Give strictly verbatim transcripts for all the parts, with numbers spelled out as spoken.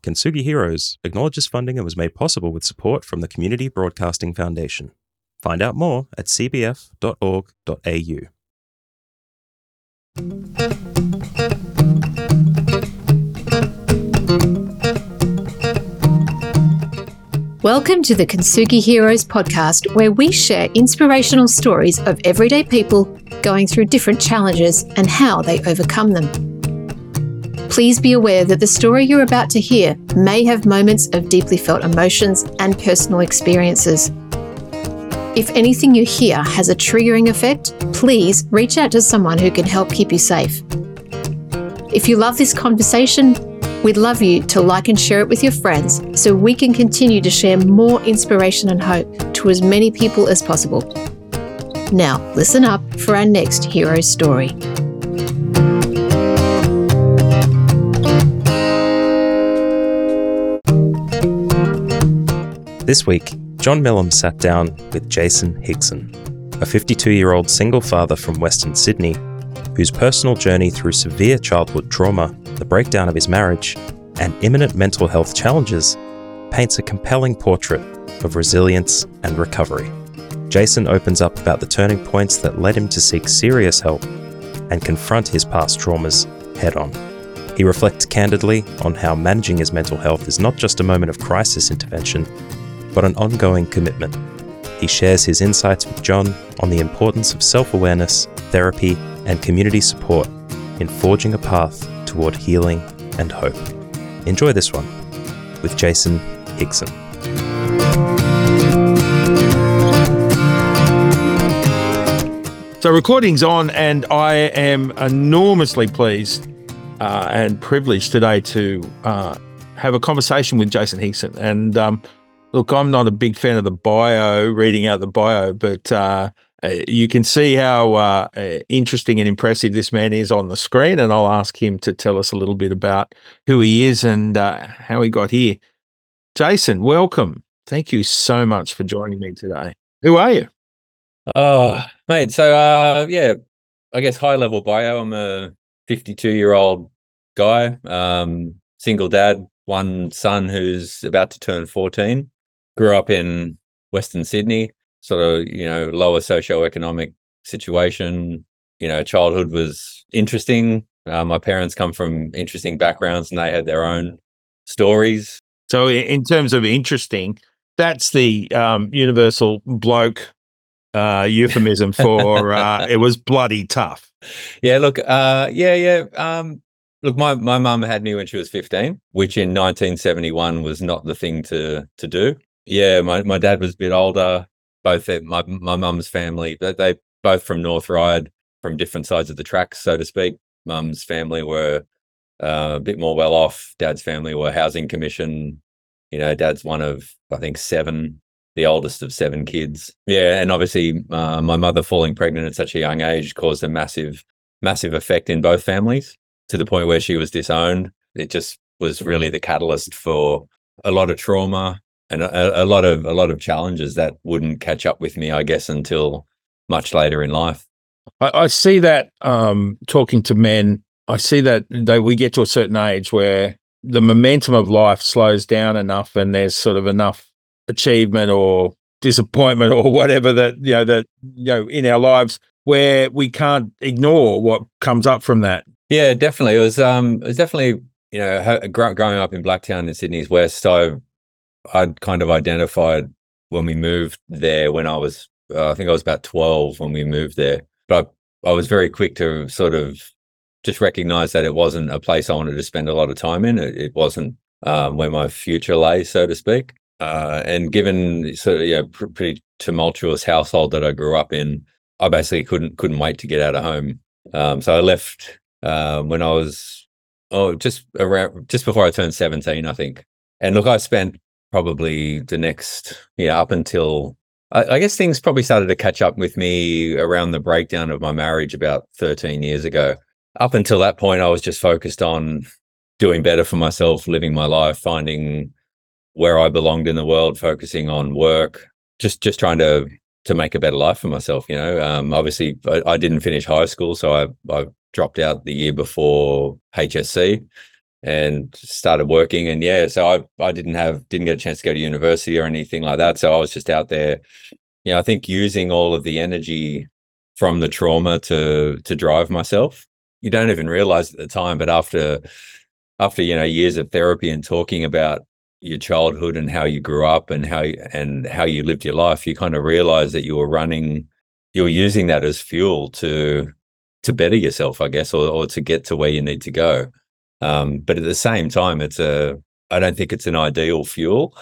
Kintsugi Heroes acknowledges funding and was made possible with support from the Community Broadcasting Foundation. Find out more at c b f dot org dot a u. Welcome to the Kintsugi Heroes podcast, where we share inspirational stories of everyday people going through different challenges and how they overcome them. Please be aware that the story you're about to hear may have moments of deeply felt emotions and personal experiences. If anything you hear has a triggering effect, please reach out to someone who can help keep you safe. If you love this conversation, we'd love you to like and share it with your friends so we can continue to share more inspiration and hope to as many people as possible. Now, listen up for our next hero story. This week, John Millam sat down with Jason Higson, a fifty-two-year-old single father from Western Sydney, whose personal journey through severe childhood trauma, the breakdown of his marriage, and imminent mental health challenges paints a compelling portrait of resilience and recovery. Jason opens up about the turning points that led him to seek serious help and confront his past traumas head-on. He reflects candidly on how managing his mental health is not just a moment of crisis intervention, but an ongoing commitment. He shares his insights with John on the importance of self-awareness, therapy, and community support in forging a path toward healing and hope. Enjoy this one with Jason Higson. So recording's on, and I am enormously pleased uh, and privileged today to uh, have a conversation with Jason Higson. And um, look, I'm not a big fan of the bio, reading out the bio, but uh, you can see how uh, interesting and impressive this man is on the screen, and I'll ask him to tell us a little bit about who he is and uh, how he got here. Jason, welcome. Thank you so much for joining me today. Who are you? Oh, mate. So, uh, yeah, I guess high level bio. I'm a fifty-two-year-old guy, um, single dad, one son who's about to turn fourteen. Grew up in Western Sydney. Sort of, you know, lower socioeconomic situation. You know, childhood was interesting. Uh, my parents come from interesting backgrounds and they had their own stories. So in terms of interesting, that's the um, universal bloke uh, euphemism for uh, it was bloody tough. Yeah, look, uh, yeah, yeah. Um, look, my, my mum had me when she was fifteen, which in nineteen seventy-one was not the thing to to do. Yeah, my, my dad was a bit older. Both my my mum's family, they, they both from North Ryde, from different sides of the tracks, so to speak. Mum's family were uh, a bit more well off. Dad's family were housing commission. You know, Dad's one of I think seven, the oldest of seven kids. Yeah, and obviously uh, my mother falling pregnant at such a young age caused a massive, massive effect in both families to the point where she was disowned. It just was really the catalyst for a lot of trauma. And a, a lot of a lot of challenges that wouldn't catch up with me, I guess, until much later in life. I, I see that um, talking to men, I see that they, we get to a certain age where the momentum of life slows down enough, and there's sort of enough achievement or disappointment or whatever that you know that you know in our lives where we can't ignore what comes up from that. Yeah, definitely. It was um, it was definitely you know growing up in Blacktown in Sydney's West. So I'd kind of identified when we moved there when I was, uh, I think I was about twelve when we moved there. But I, I was very quick to sort of just recognize that it wasn't a place I wanted to spend a lot of time in. It, it wasn't um, where my future lay, so to speak. Uh, and given sort of yeah, pr- pretty tumultuous household that I grew up in, I basically couldn't couldn't wait to get out of home. Um, so I left uh, when I was oh just around just before I turned seventeen, I think. And look, I spent probably the next, yeah, up until, I, I guess things probably started to catch up with me around the breakdown of my marriage about thirteen years ago. Up until that point, I was just focused on doing better for myself, living my life, finding where I belonged in the world, focusing on work, just just trying to to make a better life for myself, you know. Um, obviously, I, I didn't finish high school, so I, I dropped out the year before H S C. and started working. And yeah, so I I didn't have didn't get a chance to go to university or anything like that. So I was just out there, you know, I think using all of the energy from the trauma to to drive myself. You don't even realize at the time, but after after you know years of therapy and talking about your childhood and how you grew up and how you, and how you lived your life, you kind of realize that you were running, you were using that as fuel to to better yourself, I guess, or, or to get to where you need to go. Um, but at the same time, it's a I don't think it's an ideal fuel.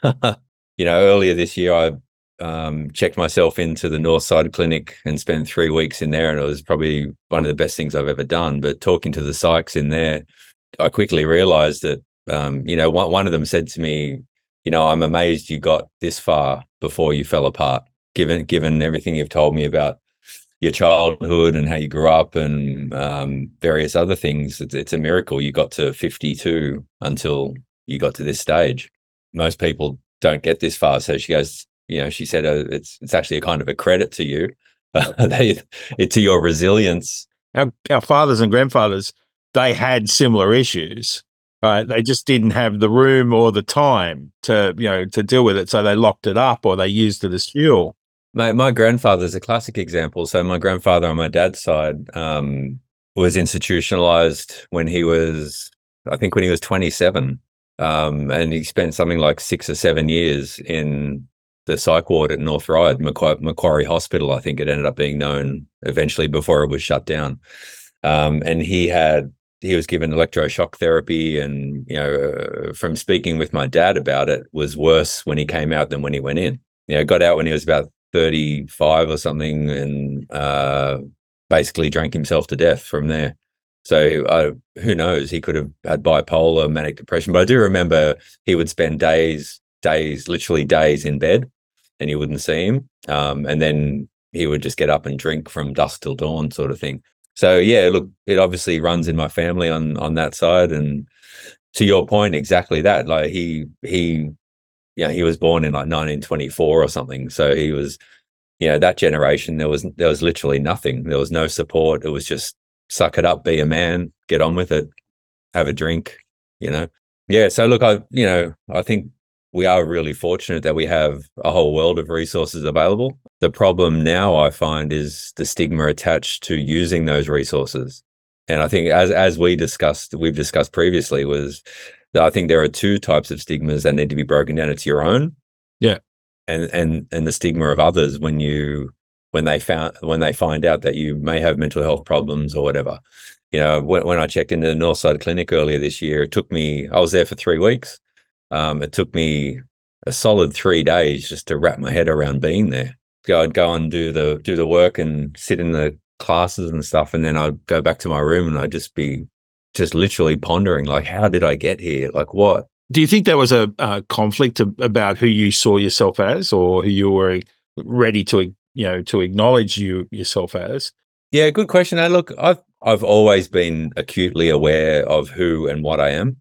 You know, earlier this year, I um, checked myself into the Northside Clinic and spent three weeks in there, and it was probably one of the best things I've ever done. But talking to the psychs in there, I quickly realized that, um, you know, one, one of them said to me, you know, I'm amazed you got this far before you fell apart, given given everything you've told me about your childhood and how you grew up and um, various other things. It's, it's a miracle you got to fifty-two until you got to this stage. Most people don't get this far. So she goes, you know, she said, uh, it's it's actually a kind of a credit to you, they, it, to your resilience. Our, our fathers and grandfathers, they had similar issues, right? They just didn't have the room or the time to, you know, to deal with it. So they locked it up or they used it as fuel. My my grandfather's a classic example. So my grandfather on my dad's side um, was institutionalized when he was, I think, when he was twenty-seven, um, and he spent something like six or seven years in the psych ward at North Ryde, Macquarie, Macquarie Hospital. I think it ended up being known eventually before it was shut down. Um, and he had he was given electroshock therapy, and you know, uh, from speaking with my dad about it, was worse when he came out than when he went in. You know, got out when he was about thirty-five or something, and uh, basically drank himself to death from there. So uh, who knows? He could have had bipolar, manic depression. But I do remember he would spend days, days, literally days in bed, and you wouldn't see him. Um, and then he would just get up and drink from dusk till dawn, sort of thing. So yeah, look, it obviously runs in my family on on that side. And to your point, exactly that. Like he he. Yeah, he was born in like nineteen twenty-four or something. So he was, you know, that generation, there was there was literally nothing. There was no support. It was just suck it up, be a man, get on with it, have a drink, you know. Yeah, so look, I, you know, I think we are really fortunate that we have a whole world of resources available. The problem now I find is the stigma attached to using those resources. And I think as as we discussed, we've discussed previously, was I think there are two types of stigmas that need to be broken down. It's your own, yeah, and and and the stigma of others when you when they found when they find out that you may have mental health problems or whatever. You know, when, when I checked into the Northside Clinic earlier this year, it took me. I was there for three weeks. Um, it took me a solid three days just to wrap my head around being there. Go, I'd go and do the do the work and sit in the classes and stuff, and then I'd go back to my room and I'd just be. Just literally pondering, like, how did I get here? Like, what? Do you think there was a, a conflict of, about who you saw yourself as, or who you were ready to, you know, to acknowledge you yourself as? Yeah, good question. And look, I've I've always been acutely aware of who and what I am.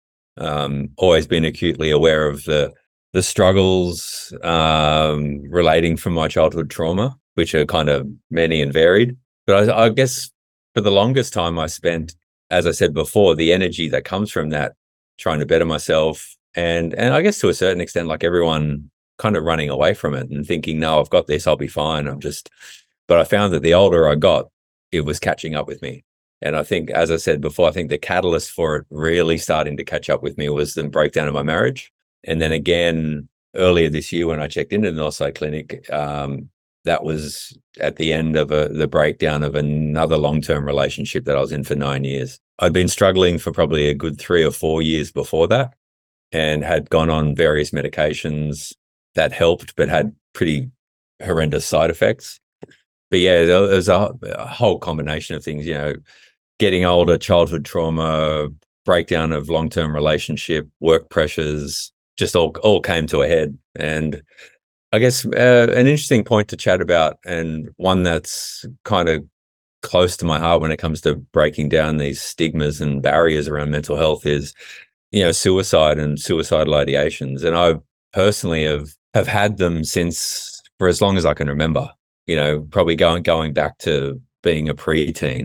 Um, always been acutely aware of the the struggles um, relating from my childhood trauma, which are kind of many and varied. But I, I guess for the longest time, I spent, as I said before, the energy that comes from that, trying to better myself, and and I guess to a certain extent, like everyone, kind of running away from it and thinking, no, I've got this, I'll be fine. I'm just, but I found that the older I got, it was catching up with me. And I think, as I said before, I think the catalyst for it really starting to catch up with me was the breakdown of my marriage. And then again, earlier this year when I checked into the Northside Clinic, um, that was at the end of a, the breakdown of another long-term relationship that I was in for nine years. I'd been struggling for probably a good three or four years before that, and had gone on various medications that helped, but had pretty horrendous side effects. But yeah, there was a, a whole combination of things, you know, getting older, childhood trauma, breakdown of long-term relationship, work pressures, just all, all came to a head. And I guess uh, an interesting point to chat about, and one that's kind of close to my heart when it comes to breaking down these stigmas and barriers around mental health, is, you know, suicide and suicidal ideations. And I personally have have had them since for as long as I can remember. You know, probably going going back to being a preteen.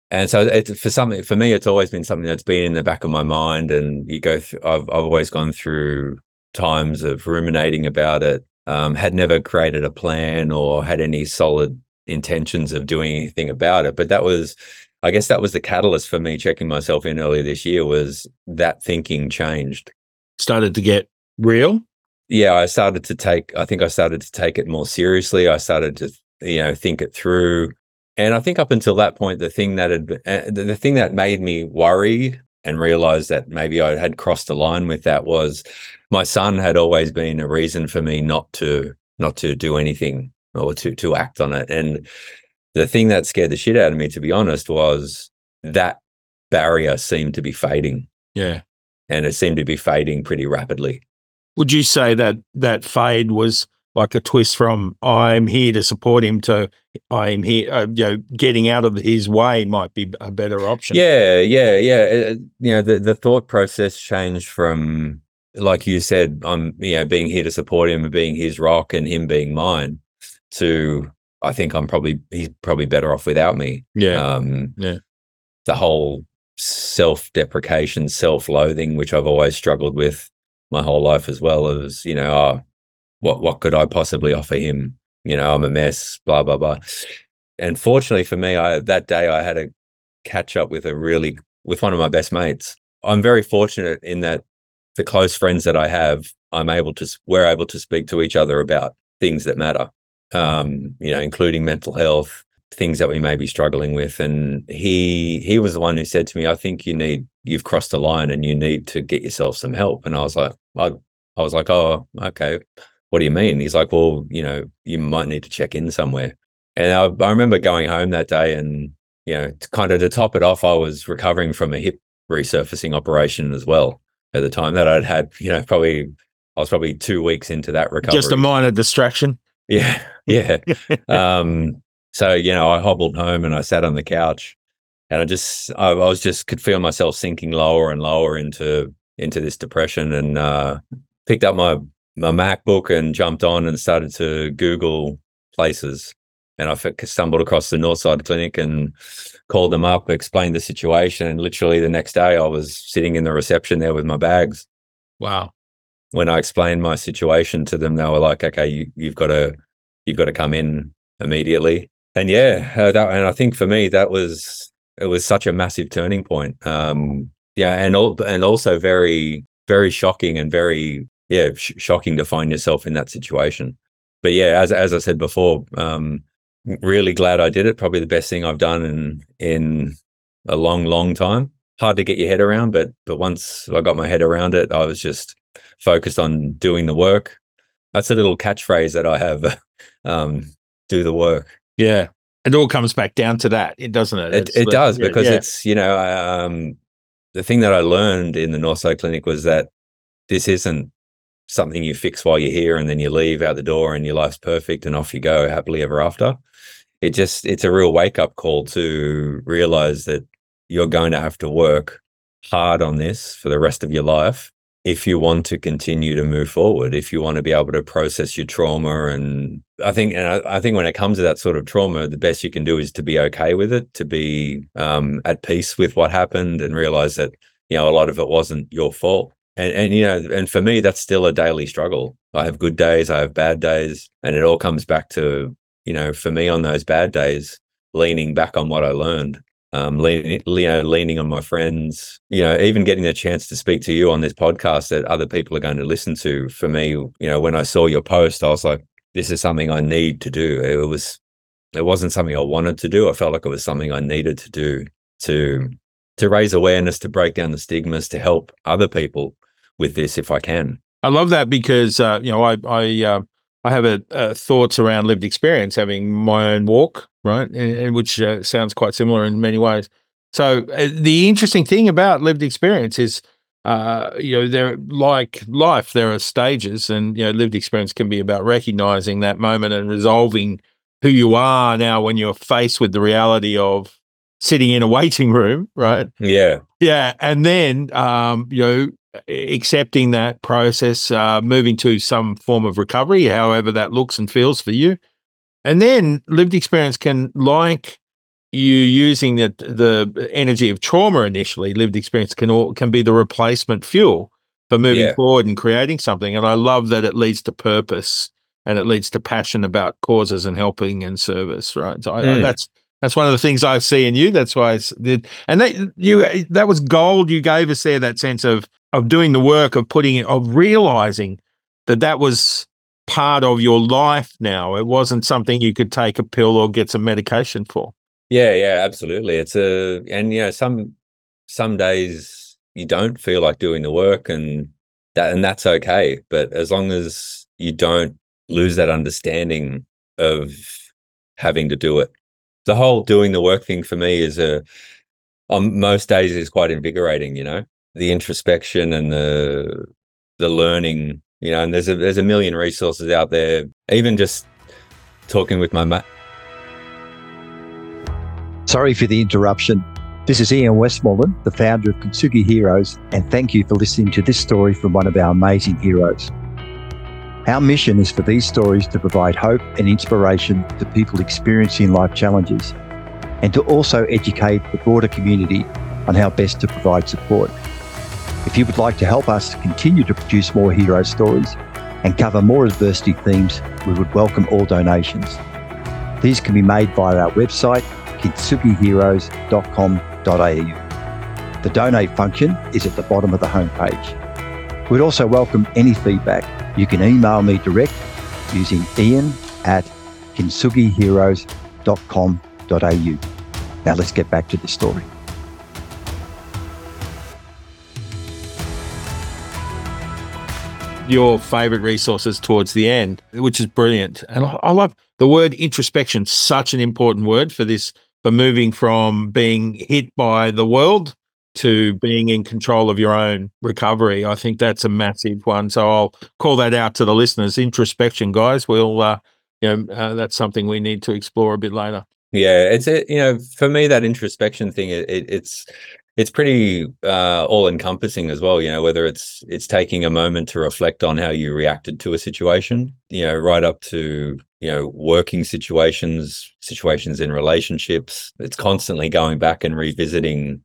And so it's for something, for me, it's always been something that's been in the back of my mind. And you go through, I've, I've always gone through times of ruminating about it. Um, had never created a plan or had any solid intentions of doing anything about it. But that was, I guess that was the catalyst for me checking myself in earlier this year, was that thinking changed. Started to get real? Yeah, I started to take, I think I started to take it more seriously. I started to, you know, think it through. And I think up until that point, the thing that had, uh, the, the thing that made me worry and realize that maybe I had crossed the line with that was my son had always been a reason for me not to, not to do anything or to, to act on it. And the thing that scared the shit out of me, to be honest, was that barrier seemed to be fading. Yeah. And it seemed to be fading pretty rapidly. Would you say that that fade was like a twist from I'm here to support him to I'm here, uh, you know, getting out of his way might be a better option? Yeah, yeah, yeah. It, you know, the, the thought process changed from, like you said, I'm, you know, being here to support him and being his rock and him being mine, to I think I'm probably, he's probably better off without me. Yeah. Um, yeah. The whole self-deprecation, self-loathing, which I've always struggled with my whole life as well, as, you know, oh, what, what could I possibly offer him? You know, I'm a mess, blah, blah, blah. And fortunately for me, I, that day I had a catch up with a really, with one of my best mates. I'm very fortunate in that the close friends that I have, I'm able to, we're able to speak to each other about things that matter, um, you know, including mental health, things that we may be struggling with. And he, he was the one who said to me, I think you need, you've crossed a line and you need to get yourself some help. And I was like, I, I was like, oh, okay. What do you mean? He's like, well, you know, you might need to check in somewhere. And I, I remember going home that day and, you know, to kind of to top it off, I was recovering from a hip resurfacing operation as well at the time that I'd had, you know, probably, I was probably two weeks into that recovery. Just a minor distraction. Yeah. Yeah. um, so, you know, I hobbled home and I sat on the couch and I just, I, I was just could feel myself sinking lower and lower into, into this depression, and uh, picked up my, my MacBook and jumped on and started to Google places. And I stumbled across the Northside Clinic and called them up, explained the situation. And literally the next day I was sitting in the reception there with my bags. Wow. When I explained my situation to them, they were like, okay, you, you've got to, you've got to come in immediately. And yeah, uh, that, and I think for me, that was, it was such a massive turning point. Um, yeah. And, all, and also very, very shocking and very, yeah, sh- shocking to find yourself in that situation. But yeah, as, as I said before, um, really glad I did it. Probably the best thing I've done in, in a long, long time. Hard to get your head around, but, but once I got my head around it, I was just focused on doing the work. That's a little catchphrase that I have, um, do the work. Yeah. It all comes back down to that, it doesn't it? It, it the, does, yeah, because yeah. it's, you know, um, the thing that I learned in the Northside Clinic was that this isn't something you fix while you're here and then you leave out the door and your life's perfect and off you go happily ever after. It just, it's a real wake up call to realize that you're going to have to work hard on this for the rest of your life if you want to continue to move forward, if you want to be able to process your trauma. And I think, and I, I think when it comes to that sort of trauma, the best you can do is to be okay with it, to be um, at peace with what happened and realize that, you know, a lot of it wasn't your fault. And, and, you know, and for me, that's still a daily struggle. I have good days, I have bad days, and it all comes back to, you know, for me on those bad days, leaning back on what I learned, um, leaning, you know, leaning on my friends, you know, even getting the chance to speak to you on this podcast that other people are going to listen to. For me, you know, when I saw your post, I was like, this is something I need to do. It was, it wasn't something I wanted to do. I felt like it was something I needed to do to, to raise awareness, to break down the stigmas, to help other people with this if I can. I love that because, uh, you know, I, I, uh, I have a, a thoughts around lived experience, having my own walk, right, and, and which uh, sounds quite similar in many ways. So uh, the interesting thing about lived experience is, uh, you know, there, like life, there are stages, and you know, lived experience can be about recognizing that moment and resolving who you are now when you're faced with the reality of sitting in a waiting room, right? Yeah, yeah, and then um, you know. accepting that process, uh, moving to some form of recovery, however that looks and feels for you. And then lived experience can, like you using the the energy of trauma initially, lived experience can all can be the replacement fuel for moving Yeah. forward and creating something. And I love that it leads to purpose and it leads to passion about causes and helping and service. Right. So I, I, Mm. that's that's one of the things I see in you. That's why I s- did. And that you that was gold you gave us there. That sense of of doing the work of putting it of realizing that that was part of your life now. It wasn't something you could take a pill or get some medication for. Yeah, yeah, absolutely. It's a, and you know, some some days you don't feel like doing the work, and that and that's okay. But as long as you don't lose that understanding of having to do it, the whole doing the work thing for me is a on most days is quite invigorating. You know, the introspection and the the learning. You know, and there's a there's a million resources out there. Even just talking with my mate. Sorry for the interruption. This is Ian Westmoreland, the founder of Kintsugi Heroes, and thank you for listening to this story from one of our amazing heroes. Our mission is for these stories to provide hope and inspiration to people experiencing life challenges, and to also educate the broader community on how best to provide support. If you would like to help us to continue to produce more hero stories and cover more adversity themes, we would welcome all donations. These can be made via our website, kintsugi heroes dot com dot a u. The donate function is at the bottom of the homepage. We'd also welcome any feedback. You can email me direct using ian at kintsugi heroes dot com dot a u. Now let's get back to the story. Your favorite resources towards the end, which is brilliant. And I, I love the word introspection, such an important word for this, for moving from being hit by the world to being in control of your own recovery. I think that's a massive one. So I'll call that out to the listeners. Introspection, guys. We'll, uh, you know, uh, that's something we need to explore a bit later. Yeah, it's a, you know, for me, that introspection thing, it, it, it's it's pretty uh, all encompassing as well. You know, whether it's it's taking a moment to reflect on how you reacted to a situation, you know, right up to, you know, working situations, situations in relationships. It's constantly going back and revisiting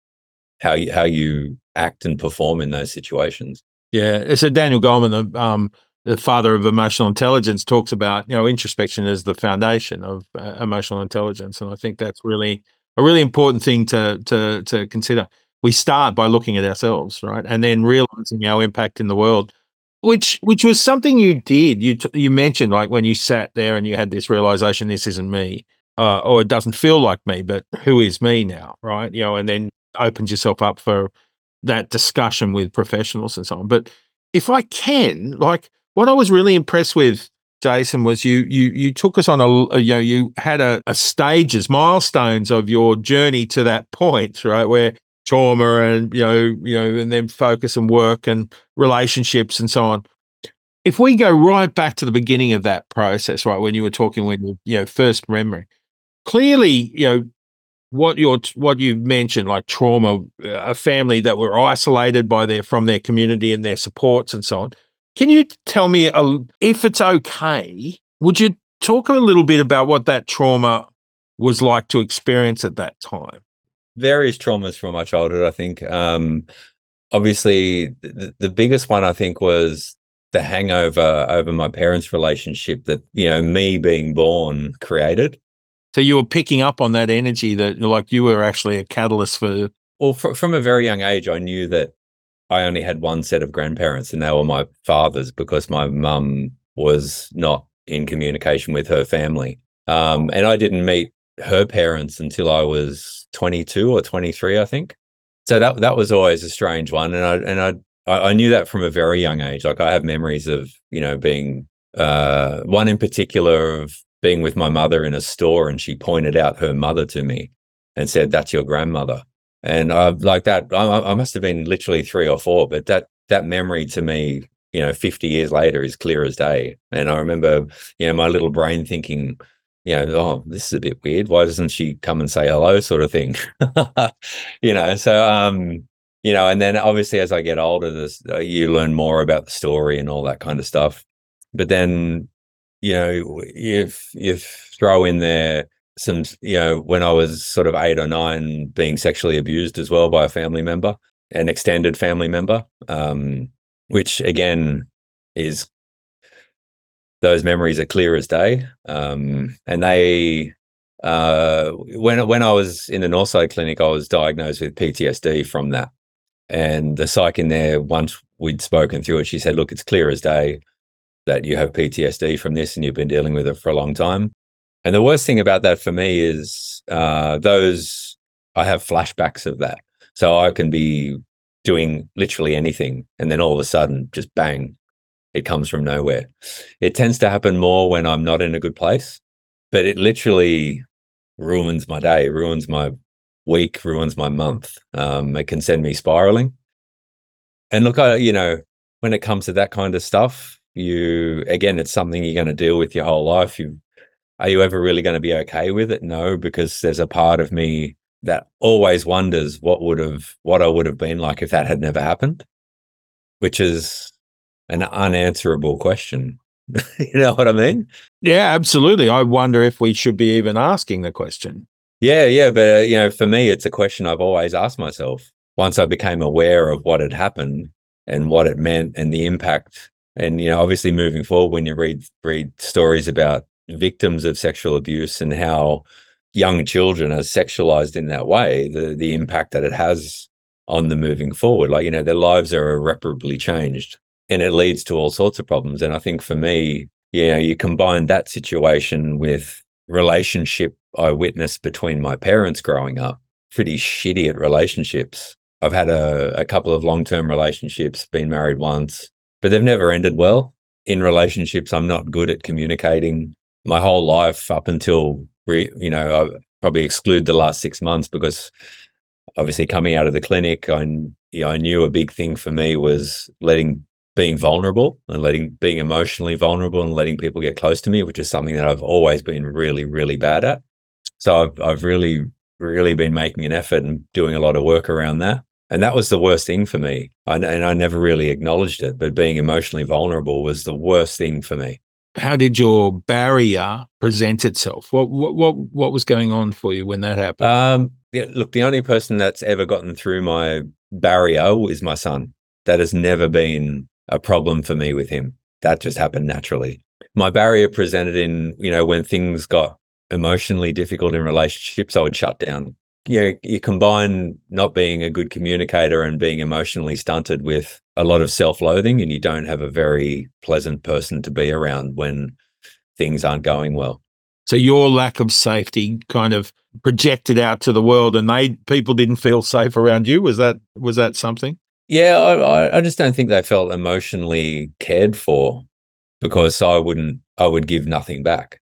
how you how you act and perform in those situations. Yeah, it's a Daniel Goleman, the um, the father of emotional intelligence, talks about, you know, introspection as the foundation of uh, emotional intelligence, and I think that's really a really important thing to to to consider. We start by looking at ourselves, right, and then realizing our impact in the world, which which was something you did. You t- you mentioned, like, when you sat there and you had this realization, this isn't me, uh, or it doesn't feel like me, but who is me now, right? You know, and then opened yourself up for that discussion with professionals and so on. But if I can, like, what I was really impressed with, Jason, was you you you took us on a, a you know, you had a, a stages, milestones of your journey to that point, right, where trauma and, you know, you know, and then focus and work and relationships and so on. If we go right back to the beginning of that process, right, when you were talking, when you, you know, first memory, clearly, you know, what you're what you've mentioned, like trauma, a family that were isolated by their from their community and their supports and so on. Can you tell me, a, if it's okay, would you talk a little bit about what that trauma was like to experience at that time? Various traumas from my childhood, I think. Um, obviously, the, the biggest one, I think, was the hangover over my parents' relationship that, you know, me being born created. So you were picking up on that energy, that, like, you were actually a catalyst for. Well, fr- from a very young age, I knew that I only had one set of grandparents, and they were my fathers, because my mum was not in communication with her family. Um, and I didn't meet her parents until I was twenty-two or twenty-three, I think. So that that was always a strange one. And I and I I knew that from a very young age. Like, I have memories of, you know, being uh, one in particular of being with my mother in a store, and she pointed out her mother to me and said, "That's your grandmother." And I like that. I, I must have been literally three or four, but that that memory to me, you know, fifty years later, is clear as day. And I remember, you know, my little brain thinking, you know, oh, this is a bit weird. Why doesn't she come and say hello, sort of thing? You know, so um, you know, and then obviously as I get older, this uh, you learn more about the story and all that kind of stuff. But then, you know, if you throw in there some, you know, when I was sort of eight or nine, being sexually abused as well by a family member, an extended family member, um, which again is, those memories are clear as day. Um, and they, uh, when, when I was in the Northside Clinic, I was diagnosed with P T S D from that. And the psych in there, once we'd spoken through it, she said, look, it's clear as day that you have P T S D from this and you've been dealing with it for a long time. And the worst thing about that for me is uh, those, I have flashbacks of that. So I can be doing literally anything, and then all of a sudden, just bang, it comes from nowhere. It tends to happen more when I'm not in a good place, but it literally ruins my day, ruins my week, ruins my month. Um, it can send me spiraling. And look, I, you know, when it comes to that kind of stuff, you, again, it's something you're going to deal with your whole life. You, are you ever really going to be okay with it? No, because there's a part of me that always wonders what would have, what I would have been like if that had never happened, which is an unanswerable question. You know what I mean? Yeah, absolutely. I wonder if we should be even asking the question. Yeah, yeah. But, uh, you know, for me, it's a question I've always asked myself. Once I became aware of what had happened and what it meant and the impact. And, you know, obviously moving forward, when you read read stories about victims of sexual abuse and how young children are sexualized in that way, the the impact that it has on them moving forward, like, you know, their lives are irreparably changed, and it leads to all sorts of problems. And I think for me, you know, you combine that situation with relationship I witnessed between my parents growing up, pretty shitty at relationships. I've had a, a couple of long-term relationships, been married once, but they've never ended well. In relationships, I'm not good at communicating. My whole life up until, re, you know, I probably exclude the last six months because obviously coming out of the clinic, I, you know, I knew a big thing for me was letting, being vulnerable and letting, being emotionally vulnerable and letting people get close to me, which is something that I've always been really, really bad at. So I've, I've really, really been making an effort and doing a lot of work around that. And that was the worst thing for me. I, and I never really acknowledged it, but being emotionally vulnerable was the worst thing for me. How did your barrier present itself? What what what, what was going on for you when that happened? Um, yeah, look, the only person that's ever gotten through my barrier is my son. That has never been a problem for me with him. That just happened naturally. My barrier presented in, you know, when things got emotionally difficult in relationships, I would shut down. You know, you combine not being a good communicator and being emotionally stunted with a lot of self-loathing, and you don't have a very pleasant person to be around when things aren't going well. So your lack of safety kind of projected out to the world, and they people didn't feel safe around you. Was that was that something? Yeah, I, I just don't think they felt emotionally cared for, because I wouldn't, I would give nothing back.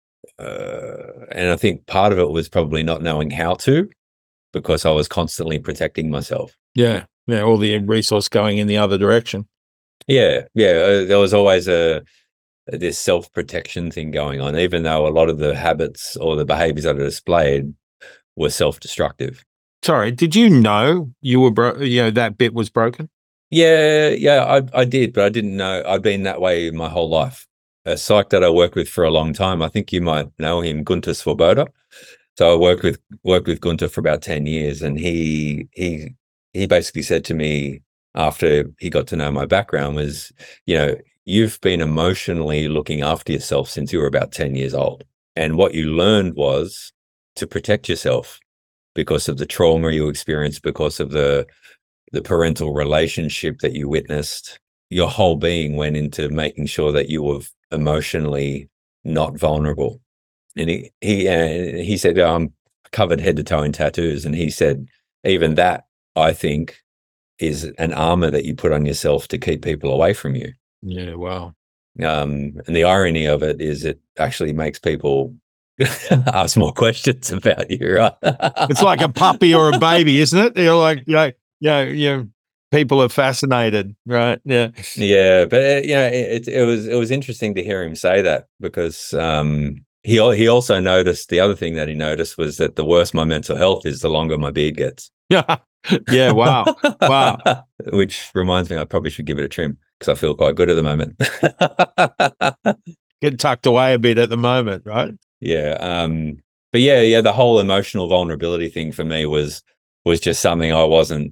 Uh, and I think part of it was probably not knowing how to, because I was constantly protecting myself. Yeah, yeah, all the resource going in the other direction. Yeah, yeah. Uh, there was always a this self-protection thing going on, even though a lot of the habits or the behaviors that I displayed were self-destructive. Sorry, did you know you were bro- you know that bit was broken? Yeah, yeah, I I did, but I didn't know. I'd been that way my whole life. A psych that I worked with for a long time, I think you might know him, Gunter Svoboda. So I worked with worked with Gunter for about ten years, and he he he basically said to me after he got to know my background was, you know, you've been emotionally looking after yourself since you were about ten years old. And what you learned was to protect yourself because of the trauma you experienced, because of the the parental relationship that you witnessed. Your whole being went into making sure that you were emotionally not vulnerable. And he he uh, he said, oh, I'm covered head to toe in tattoos. And he said, even that, I think, is an armor that you put on yourself to keep people away from you. Yeah, wow. Um, and the irony of it is it actually makes people ask more questions about you, right? It's like a puppy or a baby, isn't it? You're like, yeah, yeah, yeah. People are fascinated, right? Yeah, yeah. But uh, you know, it, it was it was interesting to hear him say that, because um, he he also noticed, the other thing that he noticed was that the worse my mental health is, the longer my beard gets. Yeah, yeah. Wow, wow. Which reminds me, I probably should give it a trim, because I feel quite good at the moment. Get tucked away a bit at the moment, right? Yeah. Um, but yeah, yeah, the whole emotional vulnerability thing for me was was just something I wasn't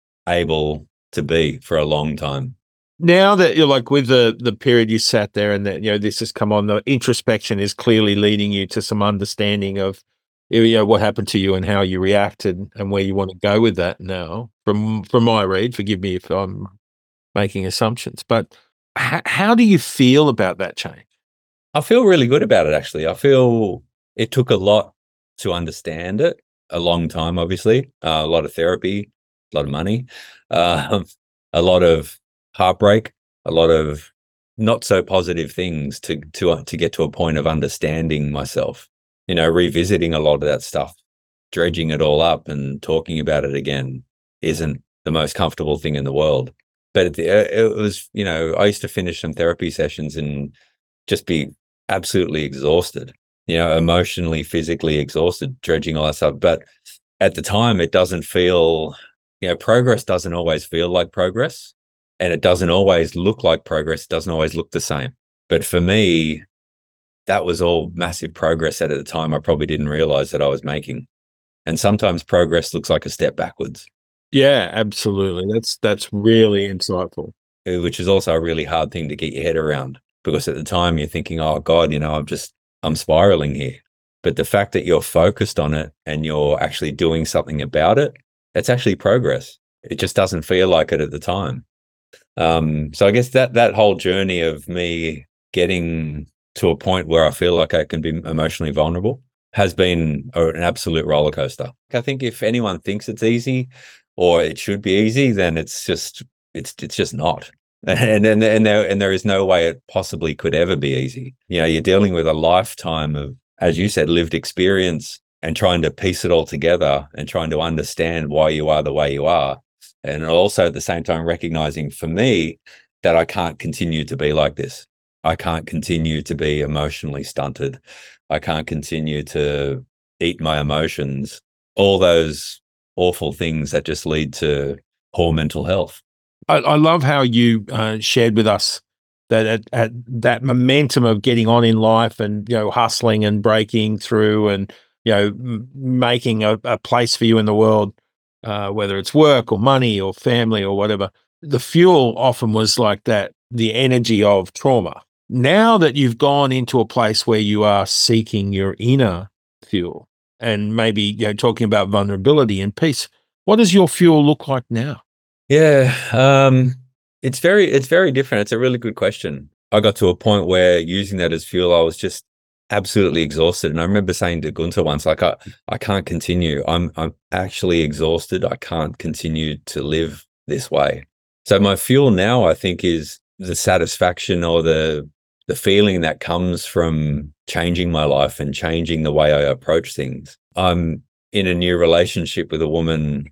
able to be for a long time. Now that you're like with the the period you sat there and that, you know, this has come on, the introspection is clearly leading you to some understanding of, you know, what happened to you and how you reacted and where you want to go with that now. From from my read, forgive me if I'm making assumptions, but h- how do you feel about that change? I feel really good about it, actually. I feel it took a lot to understand it, a long time, obviously, uh, a lot of therapy, a lot of money, um, a lot of heartbreak, a lot of not so positive things to to uh, to get to a point of understanding myself. You know, revisiting a lot of that stuff, dredging it all up and talking about it again isn't the most comfortable thing in the world. But it, it was, you know, I used to finish some therapy sessions and just be absolutely exhausted, you know, emotionally, physically exhausted, dredging all that stuff. But at the time, it doesn't feel, you know, progress doesn't always feel like progress, and it doesn't always look like progress. It doesn't always look the same. But for me, that was all massive progress that at the time I probably didn't realize that I was making. And sometimes progress looks like a step backwards. Yeah, absolutely. That's that's really insightful. uh, Which is also a really hard thing to get your head around, because at the time you're thinking, oh God, you know, I'm just, I'm spiraling here. But the fact that you're focused on it and you're actually doing something about it, it's actually progress. It just doesn't feel like it at the time. Um, so I guess that that whole journey of me getting to a point where I feel like I can be emotionally vulnerable has been a, an absolute roller coaster. I think if anyone thinks it's easy or it should be easy, then it's just it's it's just not. And and and there and there is no way it possibly could ever be easy. You know, you're dealing with a lifetime of, as you said, lived experience and trying to piece it all together and trying to understand why you are the way you are. And also at the same time recognizing for me that I can't continue to be like this. I can't continue to be emotionally stunted. I can't continue to eat my emotions, all those awful things that just lead to poor mental health. I, I love how you uh, shared with us that at, at that momentum of getting on in life and, you know, hustling and breaking through and, you know, m- making a, a place for you in the world, uh, whether it's work or money or family or whatever. The fuel often was like that, the energy of trauma. Now that you've gone into a place where you are seeking your inner fuel and maybe, you know, talking about vulnerability and peace, what does your fuel look like now? Yeah, um, it's very, it's very different. It's a really good question. I got to a point where using that as fuel, I was just absolutely exhausted. And I remember saying to Gunther once, like, I, I can't continue. I'm, I'm actually exhausted. I can't continue to live this way. So my fuel now, I think, is the satisfaction or the, the feeling that comes from changing my life and changing the way I approach things. I'm in a new relationship with a woman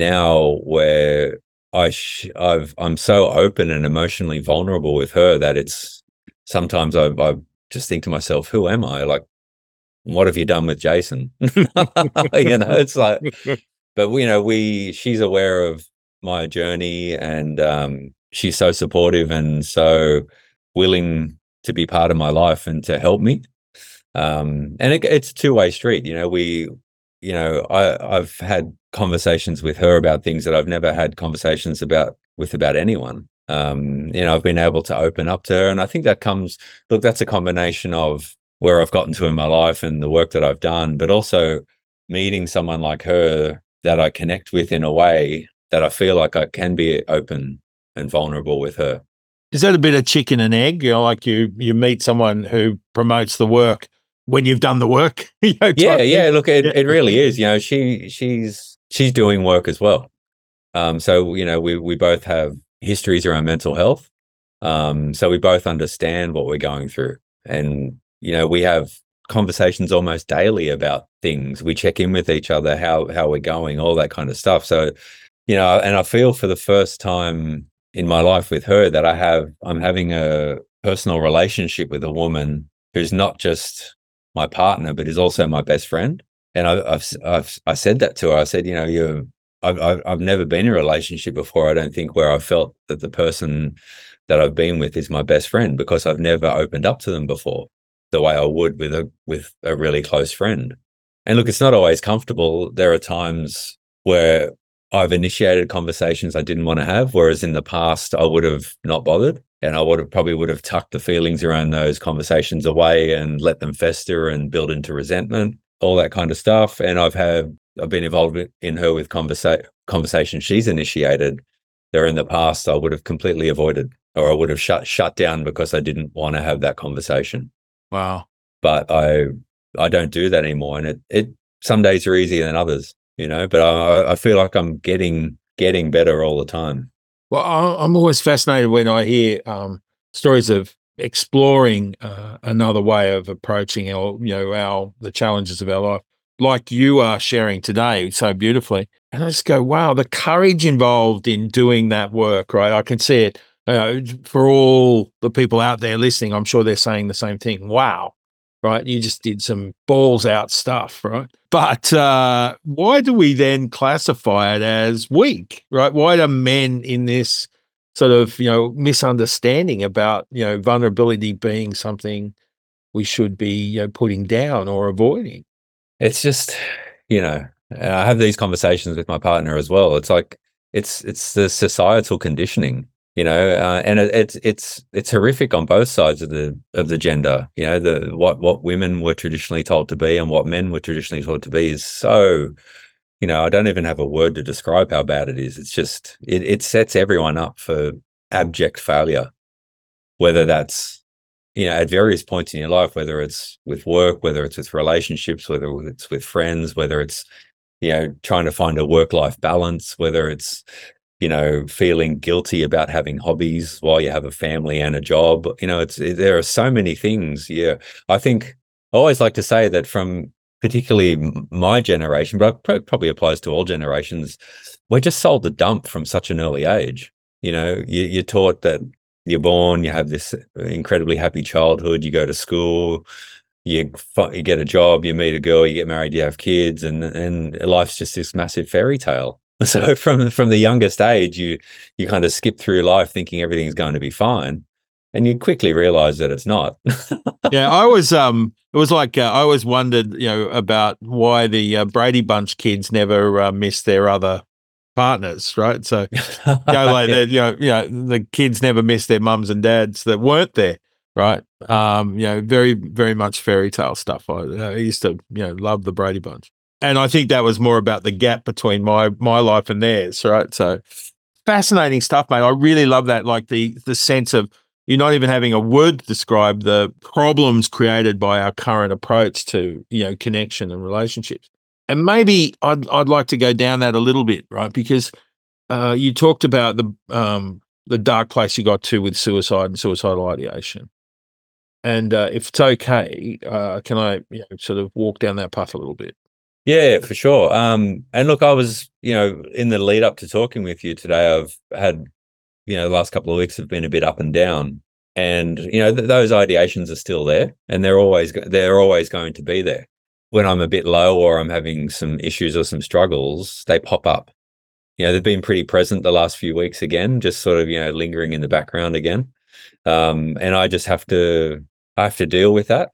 now where I sh- I've I'm so open and emotionally vulnerable with her that it's sometimes I, I just think to myself, who am I? Like, what have you done with Jason? You know, it's like, but you know, we she's aware of my journey and um, she's so supportive and so willing to be part of my life and to help me. Um, and it, it's a two-way street. You know, we, you know, I I've had conversations with her about things that I've never had conversations about with about anyone. Um, you know, I've been able to open up to her, and I think that comes, look, that's a combination of where I've gotten to in my life and the work that I've done, but also meeting someone like her that I connect with in a way that I feel like I can be open and vulnerable with her. Is that a bit of chicken and egg? You know, like you you meet someone who promotes the work when you've done the work. You know, Yeah, type yeah. thing? Look, it, Yeah. it really is. You know, she she's she's doing work as well. Um, so you know, we we both have histories around mental health. Um, so we both understand what we're going through, and you know, we have conversations almost daily about things. We check in with each other, how how we're going, all that kind of stuff. So, you know, and I feel for the first time in my life with her that I have, I'm having a personal relationship with a woman who's not just my partner, but is also my best friend. And I, I've, I've, I said that to her. I said, you know, you, I've, I've, I've never been in a relationship before. I don't think where I felt that the person that I've been with is my best friend, because I've never opened up to them before the way I would with a, with a really close friend. And look, it's not always comfortable. There are times where I've initiated conversations I didn't want to have, whereas in the past I would have not bothered, and I would have probably would have tucked the feelings around those conversations away and let them fester and build into resentment, all that kind of stuff. And I've had I've been involved in her with conversa- conversations she's initiated there in the past I would have completely avoided, or I would have shut shut down because I didn't want to have that conversation. Wow. But I I don't do that anymore, and it it some days are easier than others, you know. But I I feel like I'm getting getting better all the time. Well, I- I'm always fascinated when I hear um, stories of exploring uh, another way of approaching our, you know, our the challenges of our life, like you are sharing today so beautifully. And I just go, wow, the courage involved in doing that work, right? I can see it. Uh, for all the people out there listening, I'm sure they're saying the same thing. Wow, right? You just did some balls out stuff, right? But uh, why do we then classify it as weak, right? Why do men in this sort of, you know, misunderstanding about, you know, vulnerability being something we should be, you know, putting down or avoiding? It's just, you know, I have these conversations with my partner as well. It's like it's it's the societal conditioning, you know, uh, and it, it's it's it's horrific on both sides of the of the gender. You know, the what what women were traditionally told to be and what men were traditionally told to be is so, you know, I don't even have a word to describe how bad it is. It's just it it sets everyone up for abject failure, whether that's, you know, at various points in your life, whether it's with work, whether it's with relationships, whether it's with friends, whether it's, you know, trying to find a work-life balance, whether it's, you know, feeling guilty about having hobbies while you have a family and a job. You know, it's it, there are so many things. Yeah, I think I always like to say that from particularly my generation, but it probably applies to all generations, we're just sold the dump from such an early age. You know, you, you're taught that you're born, you have this incredibly happy childhood, you go to school, you you get a job, you meet a girl, you get married, you have kids, and and life's just this massive fairy tale. So from from the youngest age, you you kind of skip through life thinking everything's going to be fine, and you quickly realize that it's not. Yeah, I was um it was like uh, I always wondered, you know, about why the uh, Brady Bunch kids never uh, miss their other partners, right? So go like that, you know, you know, the kids never miss their mums and dads that weren't there, right? Um, you know, very, very much fairy tale stuff. I, I used to, you know, love the Brady Bunch, and I think that was more about the gap between my my life and theirs, right? So fascinating stuff, mate. I really love that, like the the sense of you're not even having a word to describe the problems created by our current approach to, you know, connection and relationships. And maybe I'd I'd like to go down that a little bit, right? Because uh, you talked about the um, the dark place you got to with suicide and suicidal ideation. And uh, if it's okay, uh, can I, you know, sort of walk down that path a little bit? Yeah, for sure. Um, and look, I was, you know, in the lead up to talking with you today, I've had, you know, the last couple of weeks have been a bit up and down, and you know, th- those ideations are still there, and they're always go- they're always going to be there. When I'm a bit low or I'm having some issues or some struggles, they pop up. You know, they've been pretty present the last few weeks again, just sort of, you know, lingering in the background again. Um, and I just have to, I have to deal with that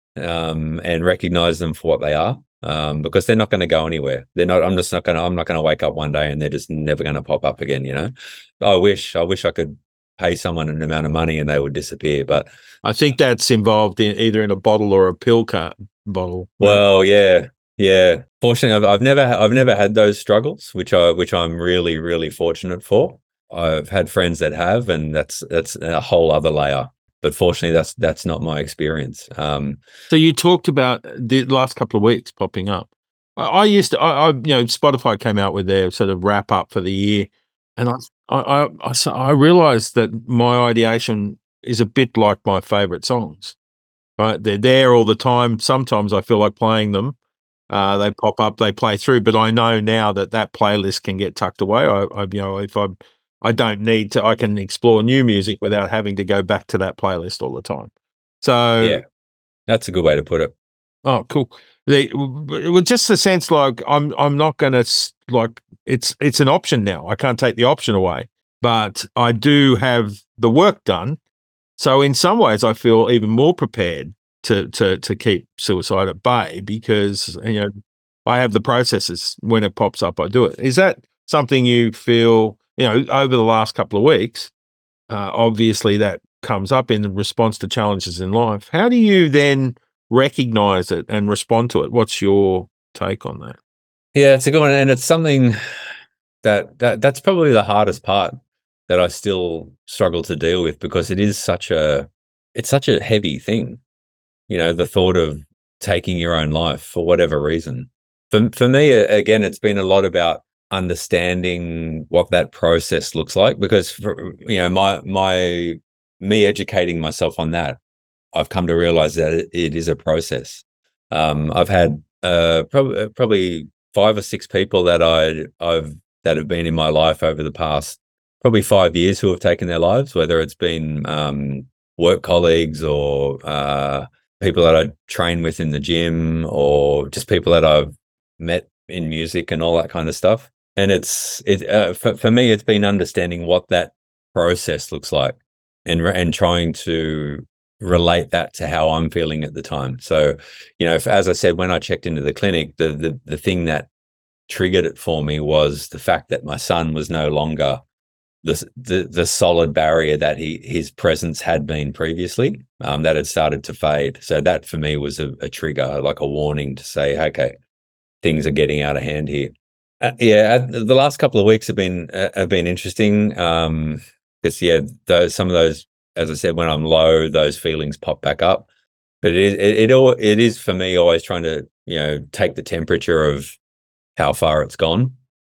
um, and recognize them for what they are, um, because they're not going to go anywhere. They're not, I'm just not going to, I'm not going to wake up one day and they're just never going to pop up again, you know? I wish, I wish I could pay someone an amount of money and they would disappear, but I think that's involved in either in a bottle or a pill car- bottle. Well, yeah, yeah. Fortunately, I've, I've never, I've never had those struggles, which I, which I'm really, really fortunate for. I've had friends that have, and that's that's a whole other layer. But fortunately, that's that's not my experience. Um, So you talked about the last couple of weeks popping up. I, I used to, I, I, you know, Spotify came out with their sort of wrap up for the year, and I, I, I, I, s- I realized that my ideation is a bit like my favorite songs. Right, they're there all the time. Sometimes I feel like playing them. Uh, they pop up, they play through, but I know now that that playlist can get tucked away. I, I you know, if I, I don't need to, I can explore new music without having to go back to that playlist all the time. So yeah, that's a good way to put it. Oh, cool. They, it was just the sense like I'm I'm not going to like it's it's an option now. I can't take the option away, but I do have the work done. So in some ways, I feel even more prepared to to to keep suicide at bay because, you know, I have the processes. When it pops up, I do it. Is that something you feel, you know, over the last couple of weeks, uh, obviously that comes up in response to challenges in life. How do you then recognize it and respond to it? What's your take on that? Yeah, it's a good one. And it's something that, that that's probably the hardest part that I still struggle to deal with, because it is such a, it's such a heavy thing. You know, the thought of taking your own life for whatever reason. For, for me, again, it's been a lot about understanding what that process looks like, because, for, you know, my, my, me educating myself on that, I've come to realize that it, it is a process. Um, I've had uh, probably, probably five or six people that I, I've, that have been in my life over the past probably five years who have taken their lives, whether it's been um, work colleagues or uh, people that I train with in the gym, or just people that I've met in music and all that kind of stuff. And it's it uh, for, for me, it's been understanding what that process looks like, and and trying to relate that to how I'm feeling at the time. So, you know, if, as I said, when I checked into the clinic, the the the thing that triggered it for me was the fact that my son was no longer the the, the solid barrier that he his presence had been previously, um, that had started to fade. So that for me was a, a trigger, like a warning to say, okay, things are getting out of hand here. Uh, yeah, the last couple of weeks have been uh, have been interesting. Um, because yeah, those some of those, as I said, when I'm low, those feelings pop back up. But it it it, all, it is for me always trying to, you know, take the temperature of how far it's gone.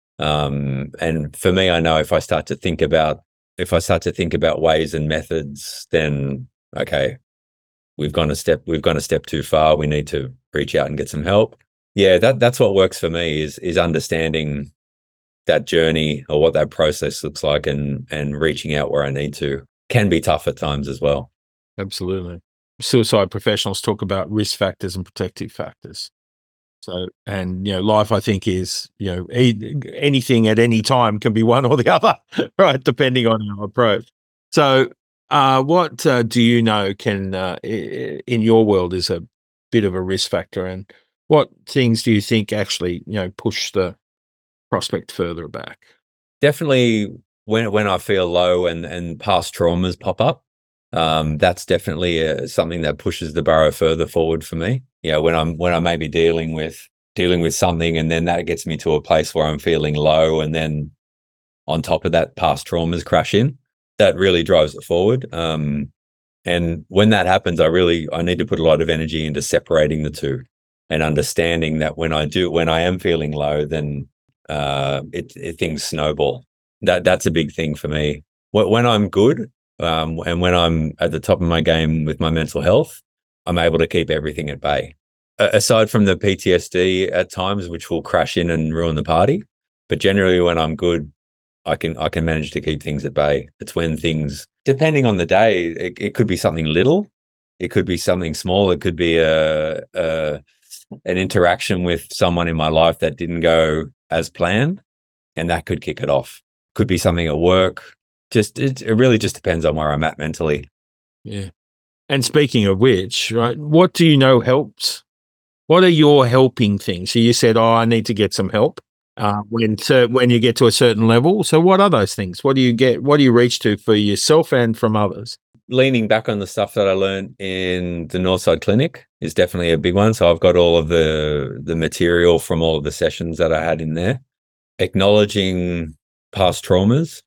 Um, and for me, I know if I start to think about if I start to think about ways and methods, then okay, we've gone a step we've gone a step too far. We need to reach out and get some help. Yeah, that that's what works for me is is understanding that journey or what that process looks like, and and reaching out where I need to. Can be tough at times as well. Absolutely. Suicide professionals talk about risk factors and protective factors. So, and, you know, life, I think, is, you know, e- anything at any time can be one or the other, right, depending on our approach. So, uh, what uh, do you know can, uh, in your world, is a bit of a risk factor, and what things do you think actually, you know, push the prospect further back? Definitely when when I feel low and and past traumas pop up, um, that's definitely uh, something that pushes the barrow further forward for me. You know, when I'm when I may be dealing with dealing with something, and then that gets me to a place where I'm feeling low, and then on top of that, past traumas crash in. That really drives it forward. Um, and when that happens, I really I need to put a lot of energy into separating the two, and understanding that when I do when I am feeling low, then uh, it, it things snowball. That that's a big thing for me. When I'm good, um, and when I'm at the top of my game with my mental health, I'm able to keep everything at bay. Uh, aside from the P T S D at times, which will crash in and ruin the party, but generally when I'm good, I can I can manage to keep things at bay. It's when things, depending on the day, it, it could be something little, it could be something small, it could be a, a an interaction with someone in my life that didn't go as planned, and that could kick it off. Could be something at work. Just it, it really just depends on where I'm at mentally. Yeah. And speaking of which, right, what do you know helps? What are your helping things? So you said, "Oh, I need to get some help." Uh, when to, when you get to a certain level, so what are those things? What do you get? What do you reach to for yourself and from others? Leaning back on the stuff that I learned in the Northside Clinic is definitely a big one. So I've got all of the the material from all of the sessions that I had in there. Acknowledging past traumas,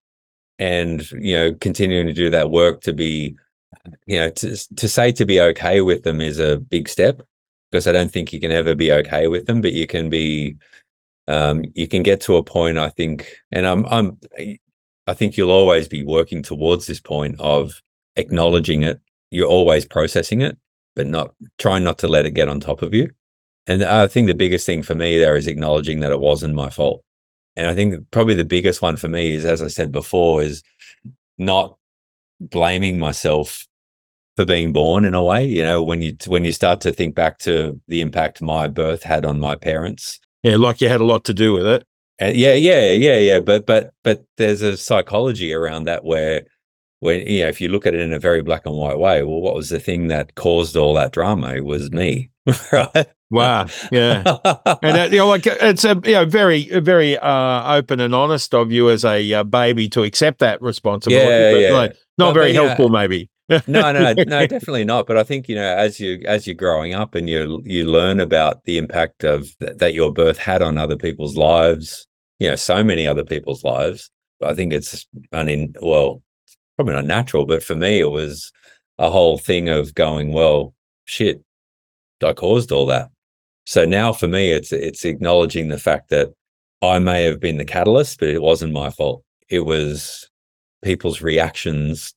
and you know, continuing to do that work to be, you know, to to say to be okay with them is a big step, because I don't think you can ever be okay with them, but you can be, um, you can get to a point, I think, and I'm I'm I think you'll always be working towards this point of acknowledging it. You're always processing it, but not trying not to let it get on top of you. And I think the biggest thing for me there is acknowledging that it wasn't my fault. And I think probably the biggest one for me is, as I said before, is not blaming myself for being born in a way. You know, when you when you start to think back to the impact my birth had on my parents. Yeah, like you had a lot to do with it. Uh, yeah, yeah, yeah, yeah. But but but there's a psychology around that where when, you know, if you look at it in a very black and white way, well, what was the thing that caused all that drama? It was me, right? Wow. Yeah. And that, you know, like it's a you know very very uh, open and honest of you as a uh, baby to accept that responsibility. Yeah, but yeah. Like, not But- very but, yeah, helpful, maybe. no, no, no, definitely not. But I think, you know, as you as you're growing up and you you learn about the impact of th- that your birth had on other people's lives, you know, so many other people's lives. I think it's, I mean, well, probably not natural, but for me, it was a whole thing of going, well, shit, I caused all that. So now for me, it's it's acknowledging the fact that I may have been the catalyst, but it wasn't my fault. It was people's reactions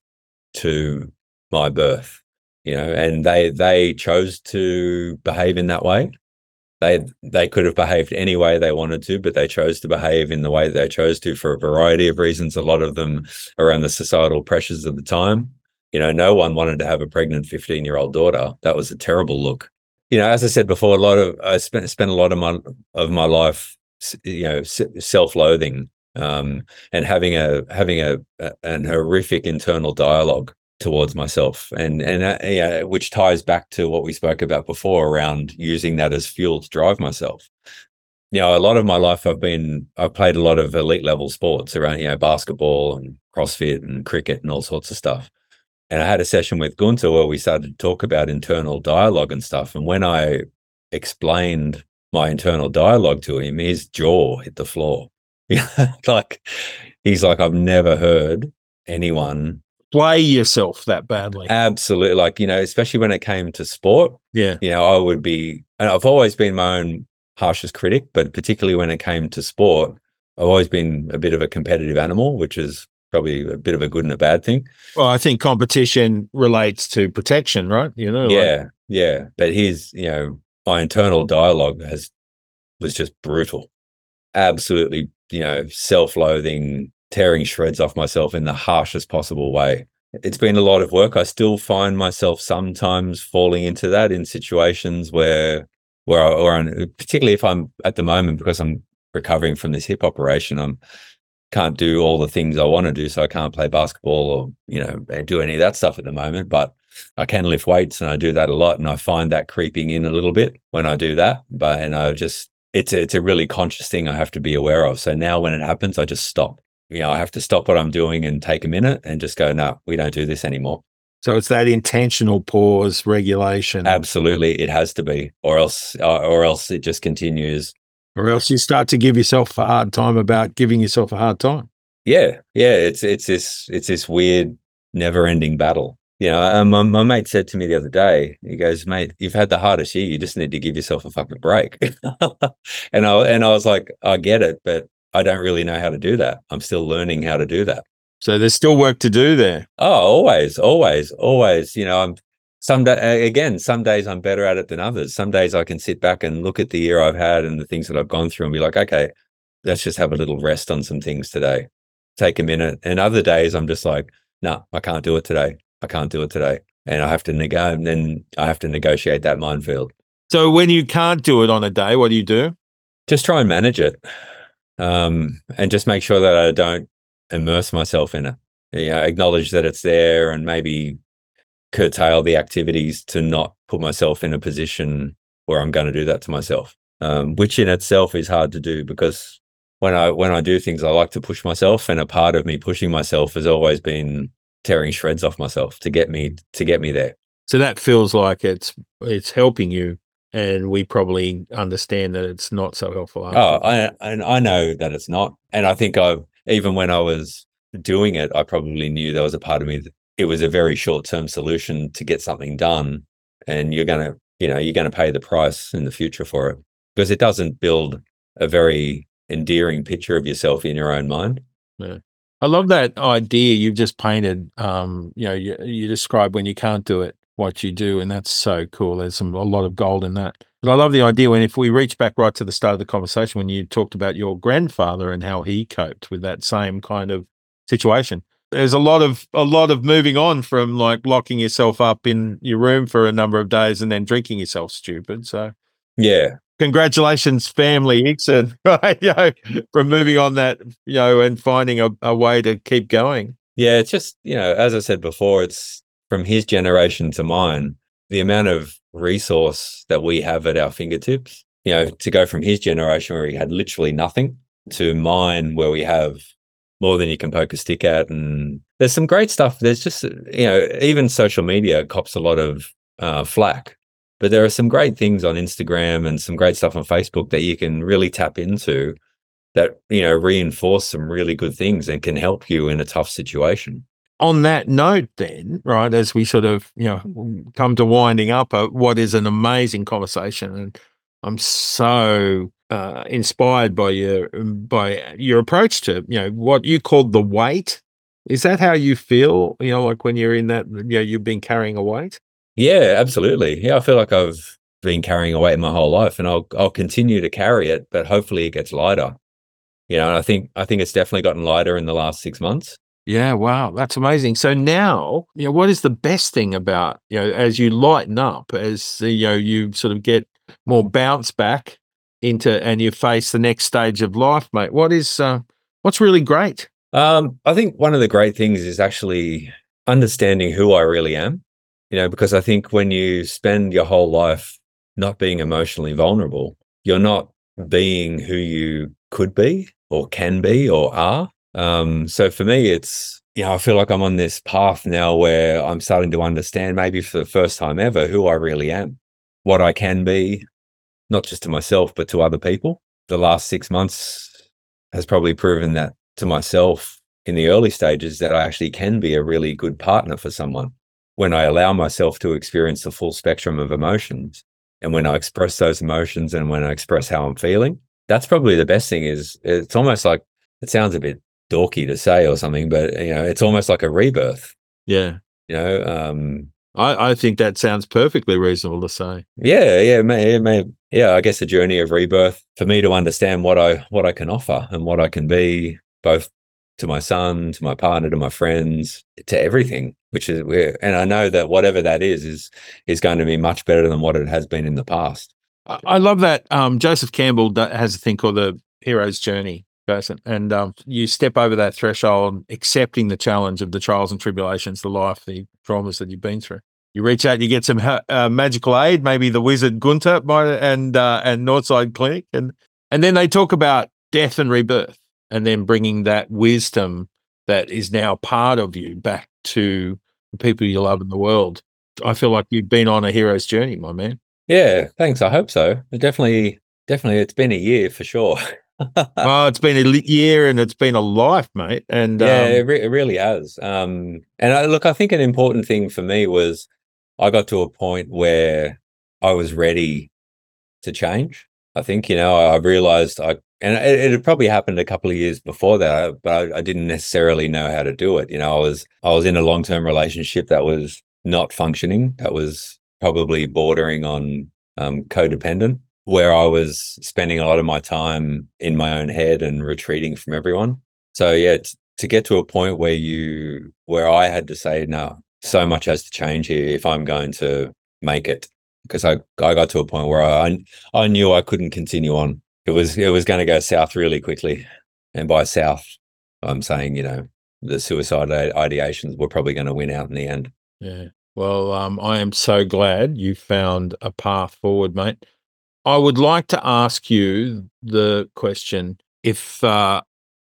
to my birth, you know, and they they chose to behave in that way. They they could have behaved any way they wanted to, but they chose to behave in the way they chose to for a variety of reasons. A lot of them around the societal pressures of the time. You know, no one wanted to have a pregnant fifteen-year-old daughter. That was a terrible look. You know, as I said before, a lot of I spent spent a lot of my of my life, you know, self-loathing, um, and having a having a, a an horrific internal dialogue towards myself, and and uh, yeah, which ties back to what we spoke about before around using that as fuel to drive myself. You know, a lot of my life I've been I've played a lot of elite level sports around, you know, basketball and CrossFit and cricket and all sorts of stuff. And I had a session with Gunther where we started to talk about internal dialogue and stuff. And when I explained my internal dialogue to him, his jaw hit the floor. Like, he's like, I've never heard anyone Play yourself that badly. absolutely, like, you know, especially when it came to sport, Yeah. you know, I would be, and I've always been my own harshest critic, but particularly when it came to sport, I've always been a bit of a competitive animal, which is probably a bit of a good and a bad thing. Well, I think competition relates to protection, right? You know. like- Yeah, yeah. But his, you know, my internal dialogue has was just brutal. Absolutely, you know, self-loathing, tearing shreds off myself in the harshest possible way. It's been a lot of work. I still find myself sometimes falling into that in situations where where I, or I'm, particularly if I'm at the moment, because I'm recovering from this hip operation, I'm can't do all the things I want to do. So I can't play basketball or, you know, do any of that stuff at the moment, but I can lift weights and I do that a lot. And I find that creeping in a little bit when I do that. But, and I just, it's a, it's a really conscious thing I have to be aware of. So now when it happens, I just stop. You know, I have to stop what I'm doing and take a minute and just go, no, we don't do this anymore. So it's that intentional pause, regulation, Absolutely. It has to be, or else, uh, or else it just continues. or else you start to give yourself a hard time about giving yourself a hard time. Yeah. Yeah. It's, it's this, it's this weird, never ending battle. You know, um, my, my mate said to me the other day, he goes, mate, you've had the hardest year. You just need to give yourself a fucking break. and I, and I was like, I get it, but I don't really know how to do that. I'm still learning how to do that. So there's still work to do there. Oh, always, always, always. You know, I'm some day, again, some days I'm better at it than others. Some days I can sit back and look at the year I've had and the things that I've gone through and be like, okay, let's just have a little rest on some things today. Take a minute. And other days I'm just like, no, I can't do it today. I can't do it today. And I have to neg- and then I have to negotiate that minefield. So when you can't do it on a day, what do you do? Just try and manage it. Um, and just make sure that I don't immerse myself in it. You know, acknowledge that it's there and maybe curtail the activities to not put myself in a position where I'm going to do that to myself, um, which in itself is hard to do because when I when I do things, I like to push myself, and a part of me pushing myself has always been tearing shreds off myself to get me to get me there. So that feels like it's it's helping you, and we probably understand that it's not so helpful. Oh, I and I know that it's not, and I think I even when I was doing it, I probably knew there was a part of me that it was a very short-term solution to get something done, and you're gonna, you know, you're gonna pay the price in the future for it because it doesn't build a very endearing picture of yourself in your own mind. Yeah. I love that idea you've just painted. Um, you know, you, you describe when you can't do it, what you do, and that's so cool. There's some a lot of gold in that. But I love the idea when if we reach back right to the start of the conversation when you talked about your grandfather and how he coped with that same kind of situation. There's a lot of a lot of moving on from like locking yourself up in your room for a number of days and then drinking yourself stupid. So Yeah. congratulations, family Hickson, right? You know, from moving on that, you know, and finding a, a way to keep going. Yeah, it's just, you know, as I said before, it's from his generation to mine, the amount of resource that we have at our fingertips, you know, to go from his generation where he had literally nothing to mine where we have more than you can poke a stick at. And there's some great stuff. There's just, you know, even social media cops a lot of uh, flack, but there are some great things on Instagram and some great stuff on Facebook that you can really tap into that, you know, reinforce some really good things and can help you in a tough situation. On that note then, right, as we sort of, you know, come to winding up uh, what is an amazing conversation, and I'm so uh, inspired by your by your approach to, you know, what you called the weight. Is that how you feel, you know, like when you're in that, you know, you've been carrying a weight? Yeah, absolutely. Yeah, I feel like I've been carrying a weight my whole life, and I'll I'll continue to carry it, but hopefully it gets lighter. You know, and I think I think it's definitely gotten lighter in the last six months. Yeah, wow, that's amazing. So now, you know, what is the best thing about, you know, as you lighten up, as you know, you sort of get more bounce back into and you face the next stage of life, mate? What is uh, what's really great? Um, I think one of the great things is actually understanding who I really am. You know, because I think when you spend your whole life not being emotionally vulnerable, you're not being who you could be or can be or are. Um, so for me, it's, you know, I feel like I'm on this path now where I'm starting to understand, maybe for the first time ever, who I really am, what I can be, not just to myself, but to other people. The last six months has probably proven that to myself in the early stages, that I actually can be a really good partner for someone when I allow myself to experience the full spectrum of emotions. And when I express those emotions and when I express how I'm feeling, that's probably the best thing. Is it's almost like, it sounds a bit dorky to say or something, but you know, it's almost like a rebirth. Yeah. You know, um, I, I think that sounds perfectly reasonable to say. Yeah, yeah, it may, it may, yeah. I guess a journey of rebirth for me to understand what I what I can offer and what I can be, both to my son, to my partner, to my friends, to everything. Which is where, and I know that whatever that is is is going to be much better than what it has been in the past. I, I love that. Um, Joseph Campbell do- has a thing called the hero's journey, Jason, and um, you step over that threshold, accepting the challenge of the trials and tribulations, the life, the traumas that you've been through. You reach out, you get some uh, magical aid, maybe the wizard Gunther and uh, and Northside Clinic, and and then they talk about death and rebirth, and then bringing that wisdom that is now part of you back to the people you love in the world. I feel like you've been on a hero's journey, my man. Yeah, thanks. I hope so. It definitely, definitely, it's been a year for sure. Well, it's been a year and it's been a life, mate. And yeah, um, it, re- it really has. Um, and I, look, I think an important thing for me was I got to a point where I was ready to change. I think, you know, I, I realized I, and it, it had probably happened a couple of years before that, but I, I didn't necessarily know how to do it. You know, I was, I was in a long-term relationship that was not functioning, that was probably bordering on um, codependent, where I was spending a lot of my time in my own head and retreating from everyone. So yeah, t- to get to a point where you, where I had to say, no, so much has to change here if I'm going to make it. Because I, I got to a point where I, I knew I couldn't continue on. It was, it was going to go south really quickly. And by south, I'm saying, you know, the suicide ideations were probably going to win out in the end. yeah. Well, um, I am so glad you found a path forward, mate. I would like to ask you the question: if uh,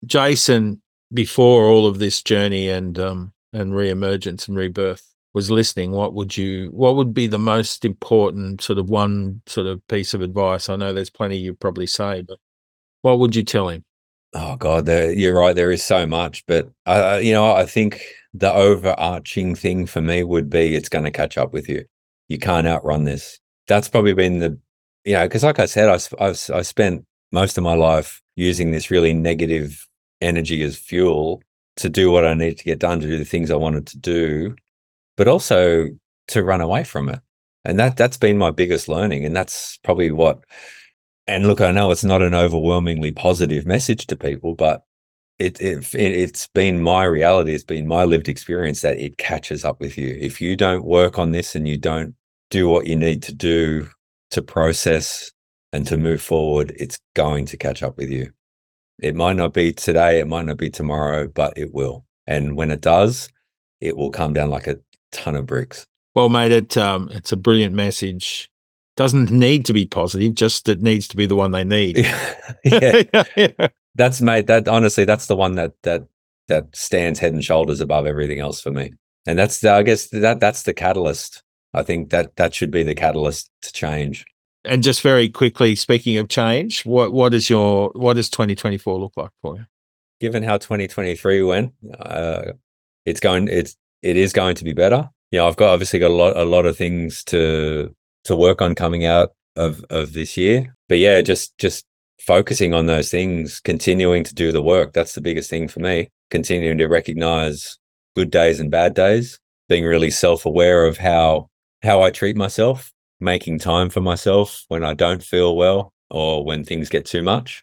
Jason, before all of this journey and um, and reemergence and rebirth, was listening, what would you? What would be the most important sort of one sort of piece of advice? I know there's plenty you probably say, but what would you tell him? Oh God, there, you're right. There is so much, but I, you know, I think the overarching thing for me would be it's going to catch up with you. You can't outrun this. That's probably been the, you know, because like I said, I, I, I spent most of my life using this really negative energy as fuel to do what I needed to get done, to do the things I wanted to do, but also to run away from it. And that that's been my biggest learning, and that's probably what. And look, I know it's not an overwhelmingly positive message to people, but it, it, it's been my reality. It's been my lived experience that it catches up with you. If you don't work on this and you don't do what you need to do to process and to move forward, it's going to catch up with you. It might not be today, it might not be tomorrow, but it will. And when it does, it will come down like a ton of bricks. Well, mate, it um, it's a brilliant message. Doesn't need to be positive, just it needs to be the one they need. yeah. yeah. That's mate, that honestly, that's the one that that that stands head and shoulders above everything else for me. And that's the, I guess that that's the catalyst. I think that that should be the catalyst to change. And just very quickly, speaking of change, what what is your what does twenty twenty-four look like for you? Given how twenty twenty-three went, uh, it's going it's it is going to be better. Yeah, I've got obviously got a lot a lot of things to to work on coming out of of this year. But yeah, just just focusing on those things, continuing to do the work. That's the biggest thing for me. Continuing to recognize good days and bad days, being really self-aware of how how I treat myself, making time for myself when I don't feel well or when things get too much.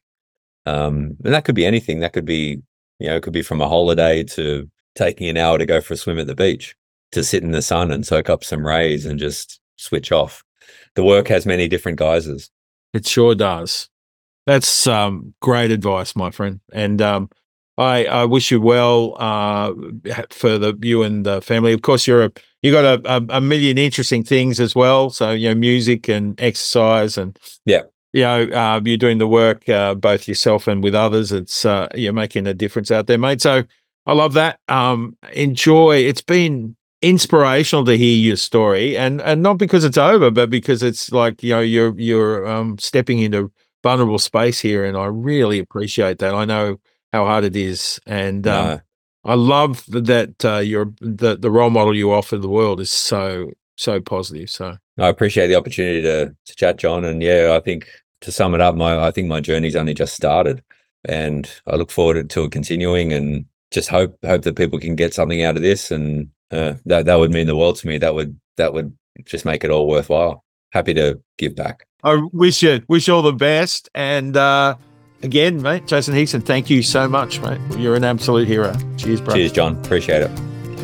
Um, and that could be anything. That could be, you know, it could be from a holiday to taking an hour to go for a swim at the beach, to sit in the sun and soak up some rays and just switch off. The work has many different guises. It sure does. That's um, great advice, my friend. And um, I, I wish you well uh, for the you and the family. Of course, you're a, you got a, a, a million interesting things as well. So, you know, music and exercise and, yeah, you know, uh, you're doing the work uh, both yourself and with others. It's uh, you're making a difference out there, mate. So I love that. Um, enjoy. It's been inspirational to hear your story, and and not because it's over, but because it's like, you know, you're you're um, stepping into vulnerable space here, and I really appreciate that. I know how hard it is, and um, No. I love that uh, you're the the role model you offer the world is so so positive. So I appreciate the opportunity to to chat, John. And yeah, I think to sum it up, my I think my journey's only just started, and I look forward to it continuing, and just hope hope that people can get something out of this, and uh, that that would mean the world to me. That would that would just make it all worthwhile. Happy to give back. I wish you wish you all the best, and uh, again, mate, Jason Hickson, thank you so much, mate. You're an absolute hero. Cheers, bro. Cheers, John. Appreciate it.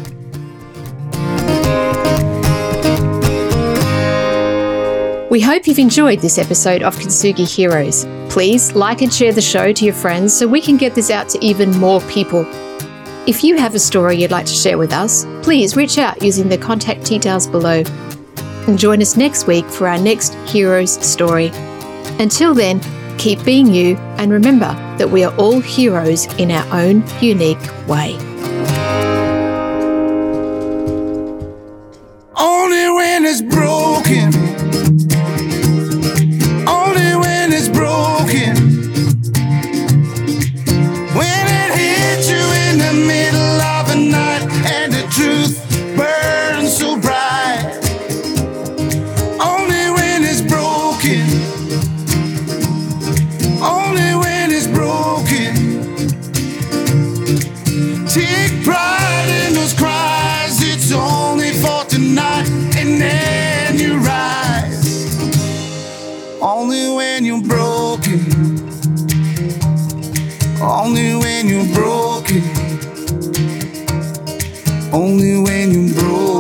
We hope you've enjoyed this episode of Kintsugi Heroes. Please like and share the show to your friends so we can get this out to even more people. If you have a story you'd like to share with us, please reach out using the contact details below. And join us next week for our next hero's story. Until then, keep being you, and remember that we are all heroes in our own unique way. Only when it's broken. Only when it's broken. When it hits you in the middle of the night and the truth burns so bright. Only when it's broken. Only when it's broken. Take pride in those cries. It's only for tonight, and then you rise. Only when you're broken. Only when you're broken. Only when you're broken.